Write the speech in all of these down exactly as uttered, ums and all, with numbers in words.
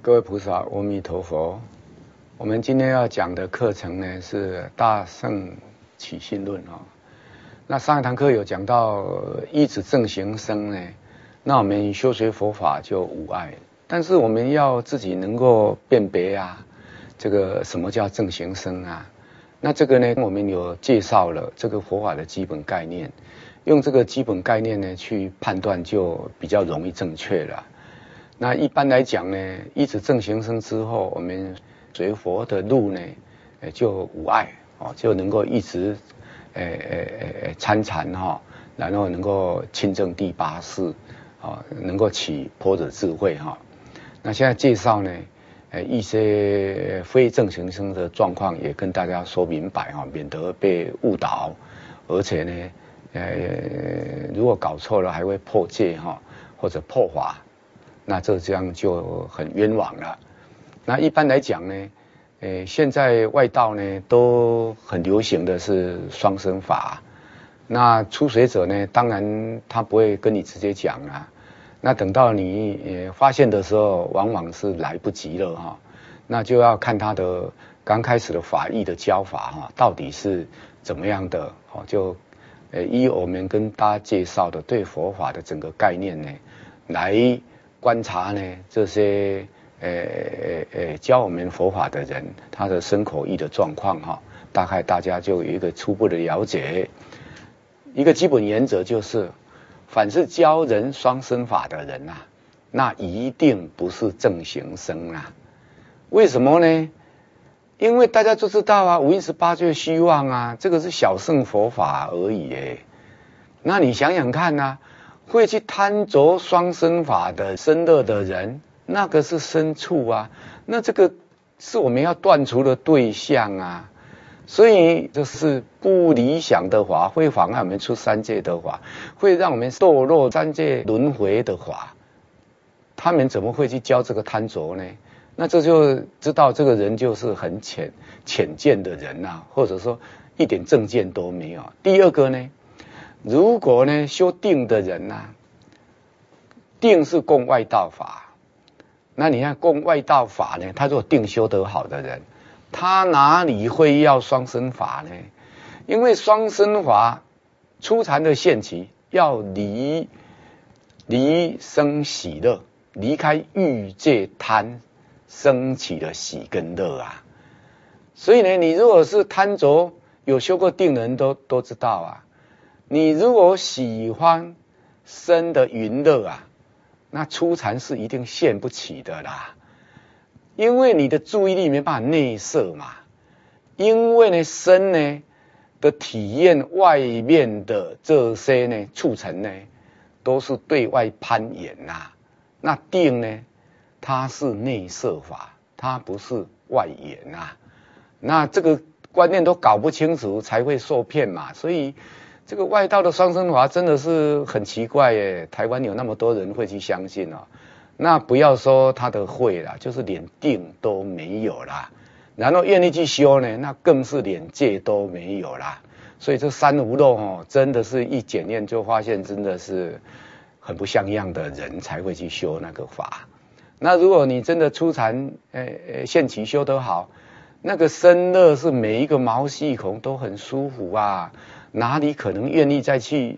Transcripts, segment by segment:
各位菩萨，阿弥陀佛。我们今天要讲的课程呢是《大乘起信论》啊。那上一堂课有讲到依止正行生呢，那我们修学佛法就无碍。但是我们要自己能够辨别啊，这个什么叫正行生啊？那这个呢，我们有介绍了这个佛法的基本概念，用这个基本概念呢去判断就比较容易正确了。那一般来讲呢，依止正行生之后，我们学佛的路呢，就无碍哦，就能够一直诶诶诶参禅哈，然后能够亲证第八识，啊，能够起般若智慧哈。那现在介绍呢，呃一些非正行生的状况，也跟大家说明白哈，免得被误导，而且呢，呃如果搞错了，还会破戒哈，或者破法。那这这样就很冤枉了。那一般来讲呢，呃，现在外道呢都很流行的是双生法。那初学者呢，当然他不会跟你直接讲啊。那等到你呃发现的时候，往往是来不及了哈。那就要看他的刚开始的法义的教法哈，到底是怎么样的哦。就呃依我们跟大家介绍的对佛法的整个概念呢，来观察呢这些呃呃呃教我们佛法的人，他的身口意的状况哈，大概大家就有一个初步的了解。一个基本原则就是，凡是教人双生法的人啊，那一定不是正行生啊。为什么呢？因为大家都知道啊，五蕴十八界虚妄啊，这个是小乘佛法而已诶。那你想想看啊，会去贪着双生法的生乐的人，那个是牲畜啊，那这个是我们要断除的对象啊。所以这是不理想的法，会妨碍我们出三界的法，会让我们堕落三界轮回的法。他们怎么会去教这个贪着呢？那这就知道这个人就是很浅浅见的人啊，或者说一点正见都没有。第二个呢，如果呢修定的人啊，定是供外道法，那你看供外道法呢，他如果定修得好的人，他哪里会要双生法呢？因为双生法初禅的现起要离离生喜乐，离开欲界贪生起的喜跟乐啊。所以呢，你如果是贪着，有修过定的人都都知道啊。你如果喜欢生的云乐啊，那初禅是一定现不起的啦。因为你的注意力没办法内摄嘛，因为呢身呢的体验外面的这些呢促成呢都是对外攀岩呐、啊，那定呢它是内摄法，它不是外延呐、啊，那这个观念都搞不清楚才会受骗嘛。所以这个外道的双生法真的是很奇怪耶，台湾有那么多人会去相信哦。那不要说他的会啦，就是连定都没有啦，然后愿意去修呢，那更是连戒都没有啦。所以这三无漏哦，真的是一检验就发现真的是很不像样的人才会去修那个法。那如果你真的初禅呃呃现起修得好，那个身乐是每一个毛细孔都很舒服啊，哪里可能愿意再去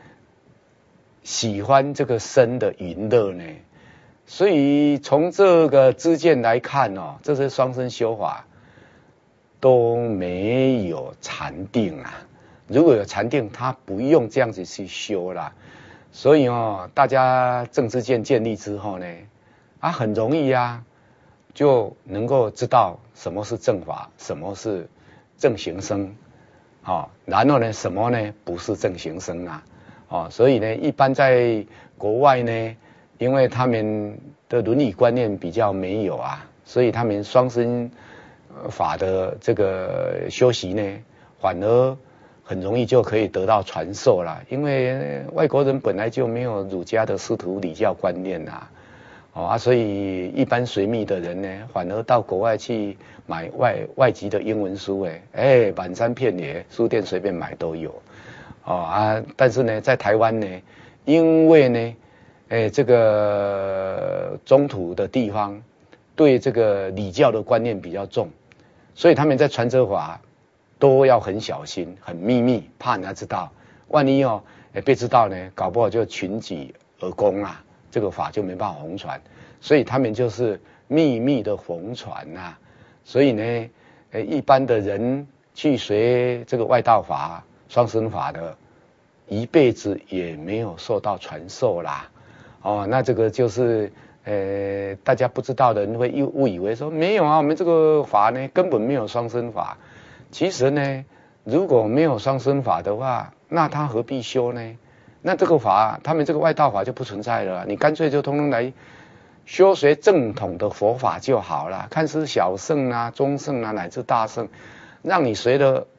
喜欢这个身的云乐呢？所以从这个知见来看哦，这些双生修法都没有禅定啊。如果有禅定，他不用这样子去修啦。所以哦，大家正知见建立之后呢，啊，很容易啊，就能够知道什么是正法，什么是正行生，哦，然后呢，什么呢不是正行生啊，哦，所以呢，一般在国外呢，因为他们的伦理观念比较没有啊，所以他们双生法的这个修习呢，反而很容易就可以得到传授啦。因为外国人本来就没有儒家的师徒礼教观念啊，哦啊，所以一般随密的人呢，反而到国外去买外外籍的英文书，哎哎，满山遍野，书店随便买都有，哦啊，但是呢，在台湾呢，因为呢，哎，这个中土的地方对这个礼教的观念比较重，所以他们在传这法都要很小心、很秘密，怕人家知道。万一哦被知道呢，搞不好就群起而攻啊，这个法就没办法弘传。所以他们就是秘密的弘传呐。所以呢，呃，一般的人去学这个外道法、双生法的，一辈子也没有受到传授啦。哦，那这个就是呃，大家不知道的人会误以为说没有啊，我们这个法呢根本没有双生法。其实呢，如果没有双生法的话，那他何必修呢？那这个法，他们这个外道法就不存在了，你干脆就通通来修学正统的佛法就好了，看是小圣啊、中圣啊，乃至大圣，让你学了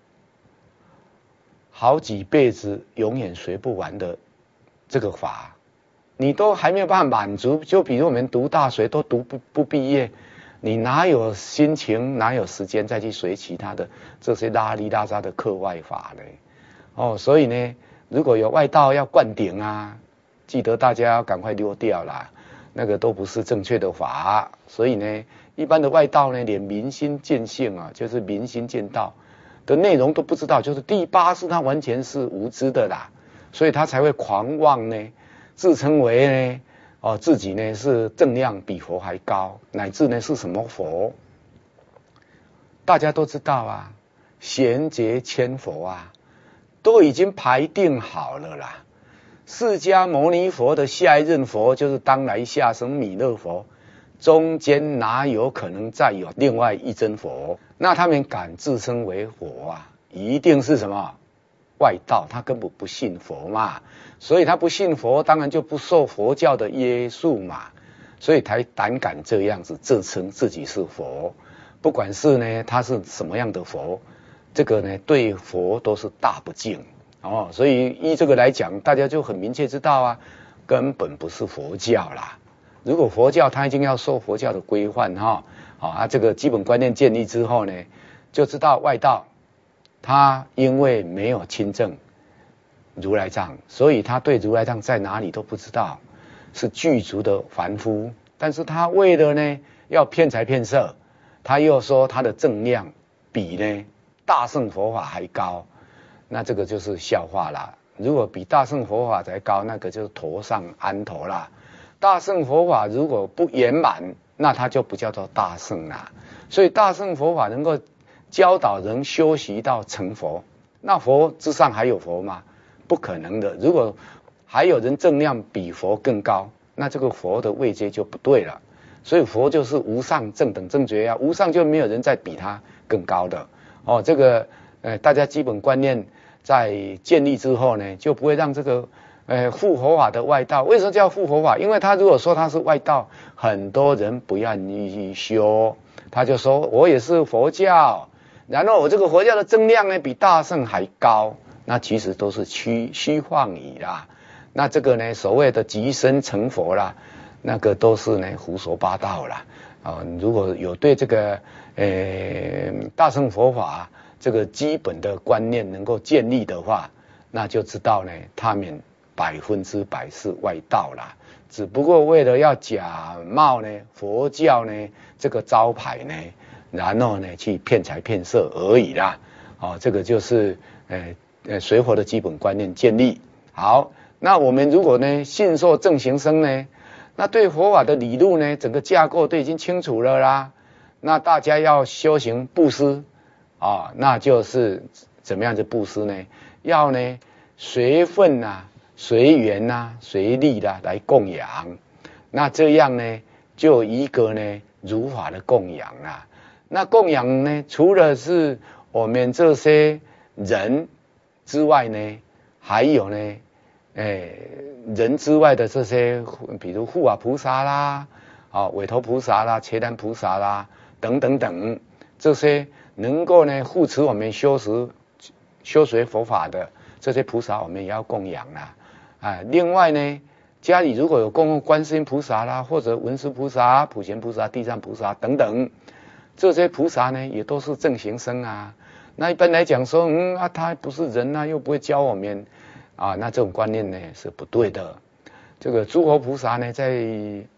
好几辈子，永远学不完的这个法，你都还没有办法满足。就比如我们读大学都读不不毕业，你哪有心情，哪有时间再去学其他的这些拉里拉扎的课外法呢？哦，所以呢，如果有外道要灌顶啊，记得大家要赶快溜掉啦。那个都不是正确的法，所以呢，一般的外道呢，连明心见性啊，就是明心见道的内容都不知道，就是第八是他完全是无知的啦，所以他才会狂妄呢，自称为呢，哦自己呢是正量比佛还高，乃至呢是什么佛，大家都知道啊，贤劫千佛啊，都已经排定好了啦。释迦牟尼佛的下一任佛就是当来下生弥勒佛，中间哪有可能再有另外一真佛？那他们敢自称为佛啊，一定是什么外道，他根本不信佛嘛，所以他不信佛，当然就不受佛教的约束嘛，所以才胆敢这样子自称自己是佛。不管是呢他是什么样的佛，这个呢对佛都是大不敬。哦，所以依这个来讲，大家就很明确知道啊，根本不是佛教啦。如果佛教，他已经要受佛教的规范哈，啊，啊这个基本观念建立之后呢，就知道外道他因为没有亲证如来藏，所以他对如来藏在哪里都不知道，是具足的凡夫。但是他为了呢要骗财骗色，他又说他的正量比呢大乘佛法还高。那这个就是笑话啦。如果比大乘佛法才高，那个就是头上安头啦。大乘佛法如果不圆满，那它就不叫做大乘啦。所以大乘佛法能够教导人修习到成佛，那佛之上还有佛吗？不可能的。如果还有人正量比佛更高，那这个佛的位阶就不对了。所以佛就是无上正等正觉啊，无上就没有人再比他更高的。哦，这个呃大家基本观念在建立之后呢，就不会让这个呃护佛法的外道，为什么叫护佛法？因为他如果说他是外道，很多人不愿意修，他就说我也是佛教，然后我这个佛教的正量呢比大乘还高，那其实都是虚虚幻语啦。那这个呢所谓的即身成佛啦，那个都是呢胡说八道啦。啊，如果有对这个呃大乘佛法这个基本的观念能够建立的话，那就知道呢，他们百分之百是外道啦。只不过为了要假冒呢佛教呢这个招牌呢，然后呢去骗财骗色而已啦。哦，这个就是呃呃随佛的基本观念建立。好，那我们如果呢信受正行僧呢，那对佛法的理路呢整个架构都已经清楚了啦。那大家要修行布施。啊，那就是怎么样子布施呢？要呢随份呐、随缘呐、随力啦来供养。那这样呢，就一个呢如法的供养啊。那供养呢，除了是我们这些人之外呢，还有呢，诶人之外的这些，比如护法菩萨啦、啊韦陀菩萨啦、伽蓝菩萨啦等等等这些。能够呢护持我们修持修学佛法的这些菩萨，我们也要供养啦。啊，另外呢，家里如果有供观世音菩萨啦，或者文殊菩萨、普贤菩萨、地藏菩萨等等，这些菩萨呢也都是正行僧啊。那一般来讲说，嗯啊，他不是人啊，又不会教我们啊，那这种观念呢是不对的。这个诸佛菩萨呢，在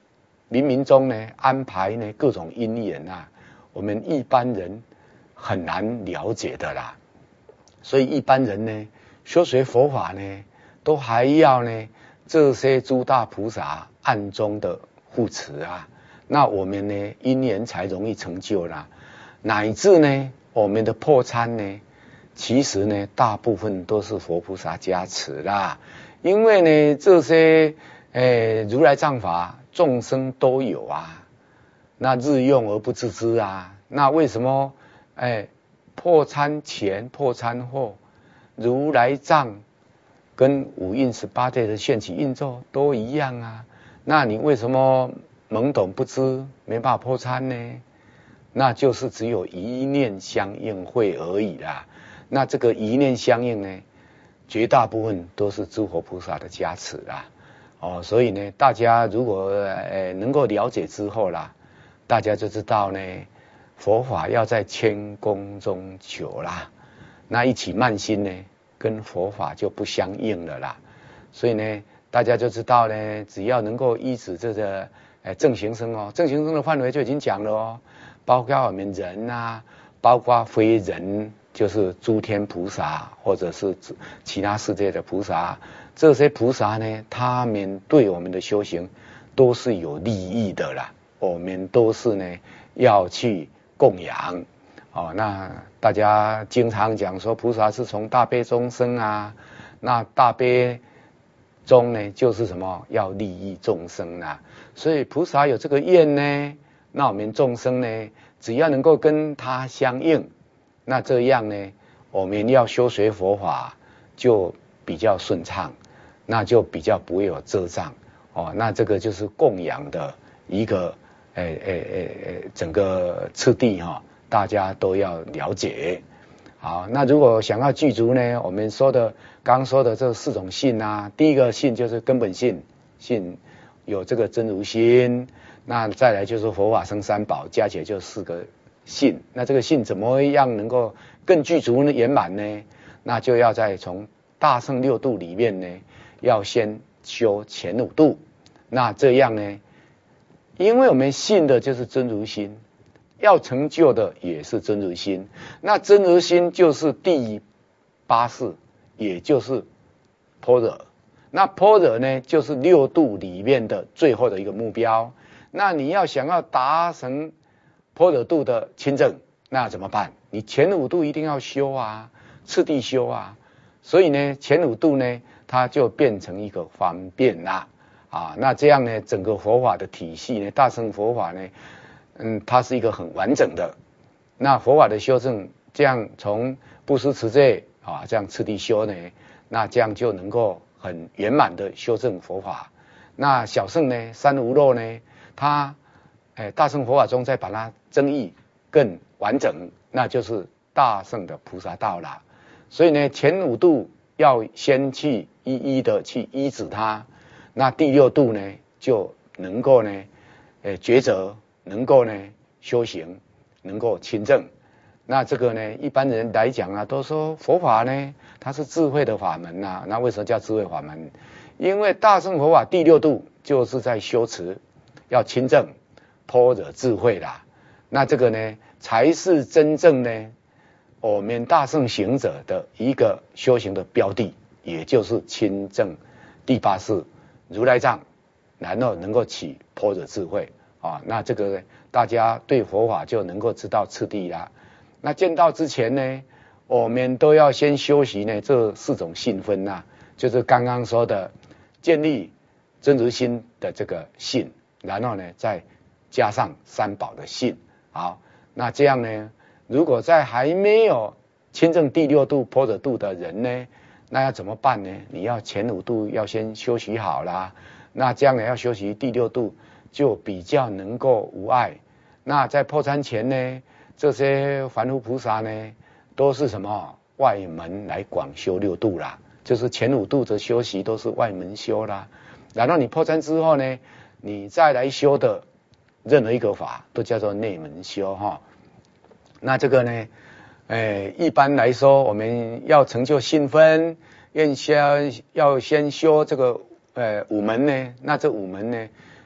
冥冥中呢安排呢各种因缘啊，我们一般人很难了解的啦。所以一般人呢修学佛法呢，都还要呢这些诸大菩萨暗中的护持啊，那我们呢因缘才容易成就啦。乃至呢我们的破参呢，其实呢大部分都是佛菩萨加持啦。因为呢这些诶如来藏法众生都有啊，那日用而不自知啊，那为什么诶破参前破参后如来藏跟五蕴十八界的现起运作都一样啊？那你为什么懵懂不知，没办法破参呢？那就是只有一念相应会而已啦。那这个一念相应呢，绝大部分都是诸佛菩萨的加持啦。哦，所以呢，大家如果呃能够了解之后啦，大家就知道呢，佛法要在谦恭中求啦。那一起慢心呢，跟佛法就不相应了啦。所以呢，大家就知道呢，只要能够依止这个呃正行僧哦，正行僧的范围就已经讲了哦，包括我们人啊，包括非人，就是诸天菩萨或者是其他世界的菩萨，这些菩萨呢，他们对我们的修行都是有利益的啦。我们都是呢要去供养哦。那大家经常讲说菩萨是从大悲中生啊，那大悲中呢就是什么要利益众生啊，所以菩萨有这个愿呢，那我们众生呢只要能够跟他相应，那这样呢我们要修学佛法就比较顺畅，那就比较不会有遮障哦。那这个就是供养的一个诶诶诶诶整个次第哈、哦，大家都要了解。好，那如果想要具足呢，我们说的刚刚说的这四种性啊，第一个性就是根本性，性有这个真如心，那再来就是佛法僧三宝，加起来就四个性。那这个性怎么样能够更具足呢圆满呢？那就要在从大乘六度里面呢，要先修前五度。那这样呢，因为我们信的就是真如心，要成就的也是真如心，那真如心就是第八识，也就是般若。那般若呢，就是六度里面的最后的一个目标。那你要想要达成般若度的清正，那怎么办？你前五度一定要修啊，次第修啊。所以呢，前五度呢，它就变成一个方便啦。啊，那这样呢，整个佛法的体系呢，大乘佛法呢，嗯，它是一个很完整的。那佛法的修正，这样从布施持戒啊，这样次第修呢，那这样就能够很圆满的修正佛法。那小乘呢，三无漏呢，它，哎，大乘佛法中再把它增益更完整，那就是大乘的菩萨道啦。所以呢，前五度要先去一一的去依止它。那第六度呢，就能够呢，呃，抉择，能够呢修行，能够亲正。那这个呢，一般人来讲啊，都说佛法呢，它是智慧的法门呐。那为什么叫智慧法门？因为大乘佛法第六度就是在修持，要亲正、般若智慧啦。那这个呢，才是真正呢，我们大乘行者的一个修行的标的，也就是亲正第八识。如来藏，然后能够起般若智慧啊，那这个大家对佛法就能够知道次第啦。那见到之前呢，我们都要先修习呢这四种性分呐、啊，就是刚刚说的建立真如心的这个性，然后呢再加上三宝的性。好，那这样呢，如果在还没有亲证第六度般若度的人呢，那要怎么办呢？你要前五度要先修习好啦，那这样呢要修习第六度就比较能够无碍。那在破参前呢，这些凡夫菩萨呢都是什么外门来广修六度啦，就是前五度的修习都是外门修啦。然后你破参之后呢，你再来修的任何一个法都叫做内门修哈。那这个呢，哎，一般来说，我们要成就信分，要先要先修这个呃五门呢。那这五门呢，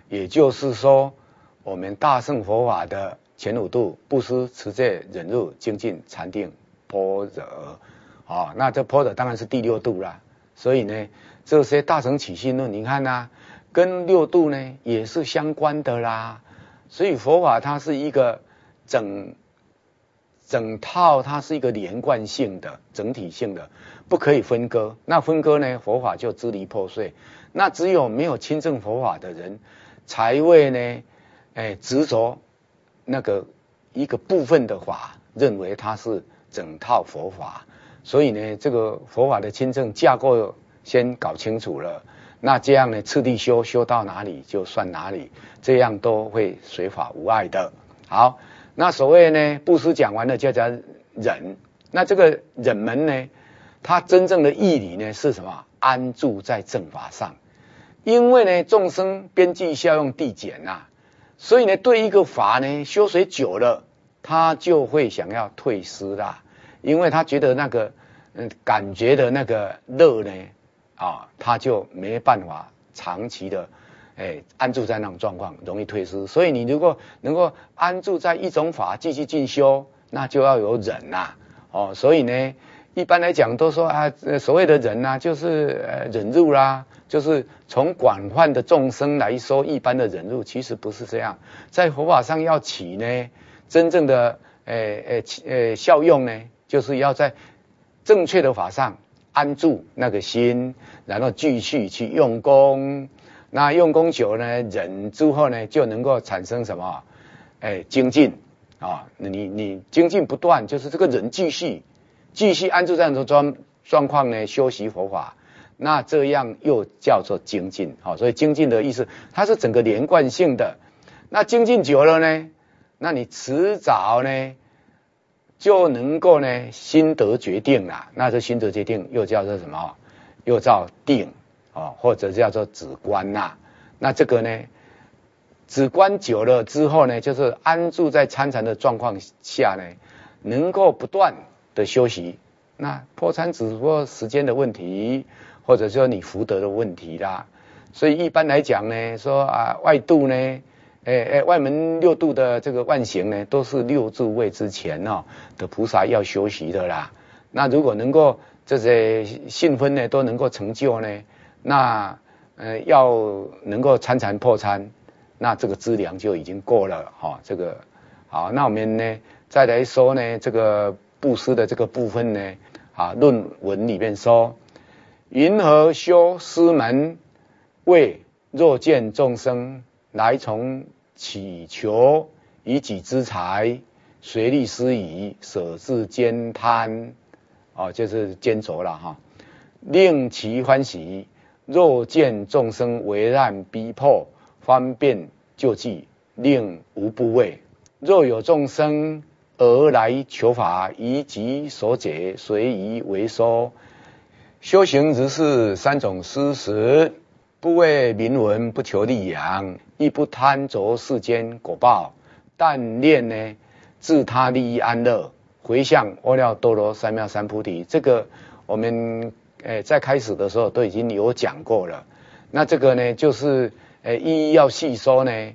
也就是说，我们大乘佛法的前五度：布施、持戒、忍辱、精进、禅定、般若。啊、哦，那这般若当然是第六度啦。所以呢，这些大乘起信论，你看啊，跟六度呢也是相关的啦。所以佛法它是一个整整套，它是一个连贯性的、整体性的，不可以分割。那分割呢，佛法就支离破碎。那只有没有亲证佛法的人，才会呢，哎，执着那个一个部分的法，认为它是整套佛法。所以呢，这个佛法的亲证架构先搞清楚了，那这样呢，次第修，修到哪里就算哪里，这样都会随法无碍的。好，那所谓呢，布施讲完了，就叫忍。那这个忍门呢，它真正的义理呢是什么？安住在正法上。因为呢，众生边际效用递减啊，所以呢，对一个法呢修学久了，他就会想要退失啦。因为他觉得那个嗯感觉的那个乐呢啊，他就没办法长期的哎安住在那种状况，容易退失。所以你如果能够安住在一种法继续进修，那就要有忍呐、啊、哦。所以呢，一般来讲都说啊，所谓的忍呐、啊，就是呃忍辱啦，就是从广泛的众生来说，一般的忍辱其实不是这样。在佛法上要起呢，真正的呃呃呃效用呢，就是要在正确的法上安住那个心，然后继续去用功。那用功久呢，忍之后呢，就能够产生什么？哎，精进啊！你你精进不断，就是这个人继续继续安住在这种状状况呢，修习佛法，那这样又叫做精进。好，所以精进的意思，它是整个连贯性的。那精进久了呢，那你迟早呢，就能够呢心得决定啦。那这心得决定又叫做什么？又叫定哦，或者叫做止观呐。那这个呢，止观久了之后呢，就是安住在参禅的状况下呢，能够不断的修习。那破参只不过时间的问题，或者说你福德的问题啦。所以一般来讲呢，说啊外度呢，诶诶外门六度的这个万行呢，都是六住位之前哦的菩萨要修习的啦。那如果能够这些信分呢都能够成就呢，那呃要能够参禅破参，那这个资粮就已经够了哈、哦。这个好，那我们呢再来说呢这个布施的这个部分呢，啊论文里面说，云何修施门？为若见众生来从祈求以己之财，随力施以，舍自兼贪，哦，就是兼着了哈，令其欢喜。若见众生为难逼迫，方便救济，令无不畏。若有众生而来求法，以己所解，随宜为收。修行如是三种施食，不为名闻，不求利养，亦不贪着世间果报，但念呢自他利益安乐，回向阿耨多罗三藐三菩提。这个我们诶在开始的时候都已经有讲过了。那这个呢，就是诶一一要细说呢，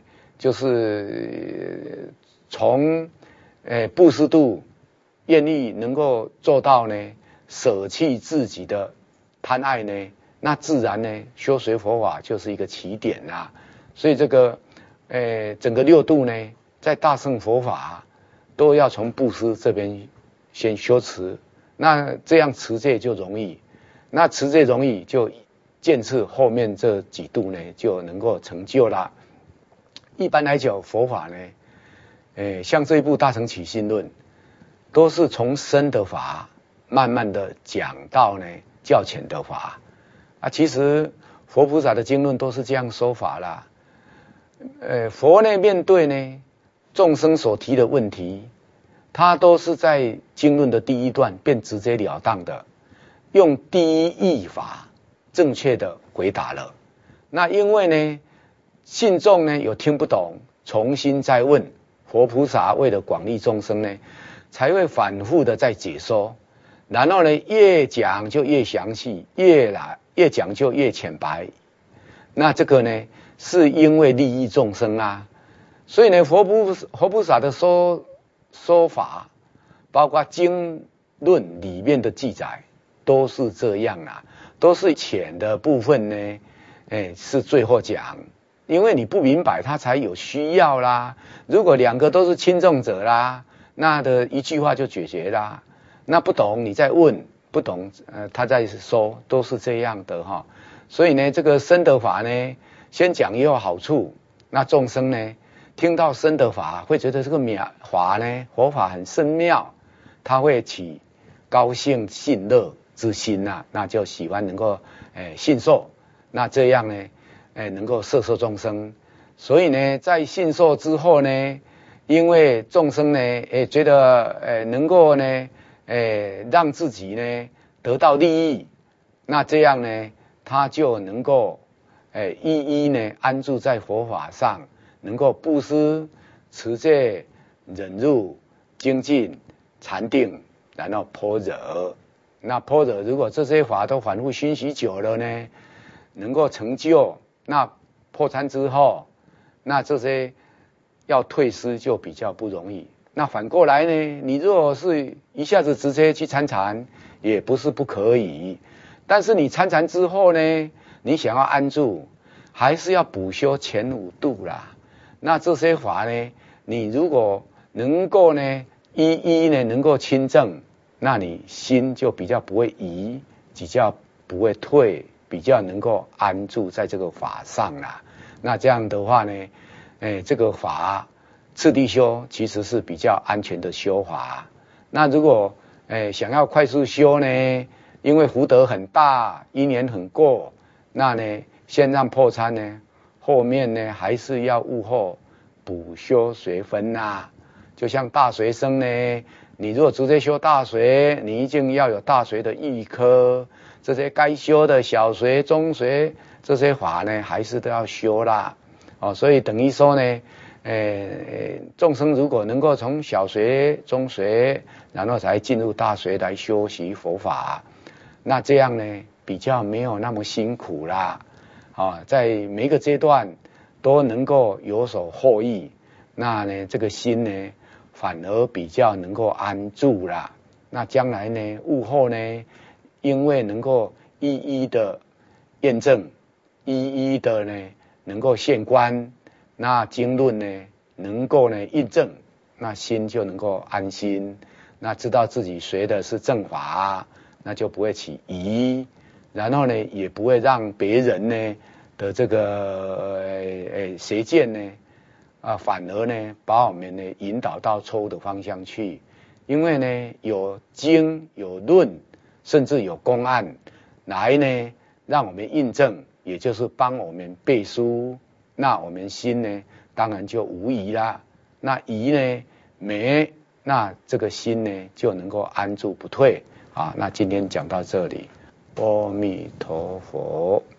就是从诶布施度愿意能够做到呢，舍弃自己的贪爱呢。那自然呢，修学佛法就是一个起点啦。所以这个，呃，整个六度呢，在大乘佛法都要从布施这边先修持，那这样持戒就容易，那持戒容易，就渐次后面这几度呢就能够成就啦。一般来讲，佛法呢，呃，像这一部《大乘起信论》，都是从深的法慢慢的讲到呢较浅的法。啊，其实佛菩萨的经论都是这样说法啦。呃，佛呢面对呢众生所提的问题，他都是在经论的第一段便直截了当的，用第一义法正确的回答了。那因为呢信众呢有听不懂，重新再问，佛菩萨为了广利众生呢，才会反复的在解说。然后呢，越讲就越详细，越来越讲就越浅白。那这个呢， 是因为利益众生啊。所以呢，佛菩佛菩萨的说说法，包括经论里面的记载，都是这样啦，都是浅的部分呢，哎，是最后讲，因为你不明白，他才有需要啦。如果两个都是轻重者啦，那的一句话就解决啦。那不懂你再问，不懂呃他再说，都是这样的哈。所以呢，这个深得法呢，先讲也有好处，那众生呢，听到深得法，会觉得这个妙法呢，佛法很深妙，他会起高兴信乐之心呐、啊，那就喜欢能够诶信受，那这样呢，诶能够摄受众生。所以呢，在信受之后呢，因为众生呢，诶觉得诶能够呢，诶让自己呢得到利益，那这样呢，他就能够诶一一呢安住在佛法上，能够布施、持戒、忍辱、精进、禅定，然后般若。那般若如果这些法都反复熏习久了呢，能够成就，那破参之后，那这些要退失就比较不容易。那反过来呢，你如果是一下子直接去参禅，也不是不可以。但是你参禅之后呢，你想要安住，还是要补修前五度啦。那这些法呢，你如果能够呢，一一呢能够亲证，那你心就比较不会移，比较不会退，比较能够安住在这个法上啦。那这样的话呢，哎，这个法次第修其实是比较安全的修法。那如果哎想要快速修呢，因为福德很大，因缘很过，那呢先让破参呢，后面呢还是要悟后补修学分呐。就像大学生呢，你如果直接修大学，你一定要有大学的预科，这些该修的小学、中学这些法呢，还是都要修啦。哦，所以等于说呢，呃，众生如果能够从小学、中学，然后才进入大学来修习佛法，那这样呢，比较没有那么辛苦啦。啊，在每一个阶段都能够有所获益，那呢，这个心呢，反而比较能够安住啦。那将来呢，悟后呢，因为能够一一的验证，一一的呢，能够现观，那经论呢，能够呢印证，那心就能够安心，那知道自己学的是正法，那就不会起疑，然后呢，也不会让别人呢的这个呃邪见呢啊，反而呢把我们呢引导到错误的方向去。因为呢有经有论，甚至有公案来呢让我们印证，也就是帮我们背书，那我们心呢当然就无疑啦。那疑呢没，那这个心呢就能够安住不退啊。那今天讲到这里，阿弥陀佛。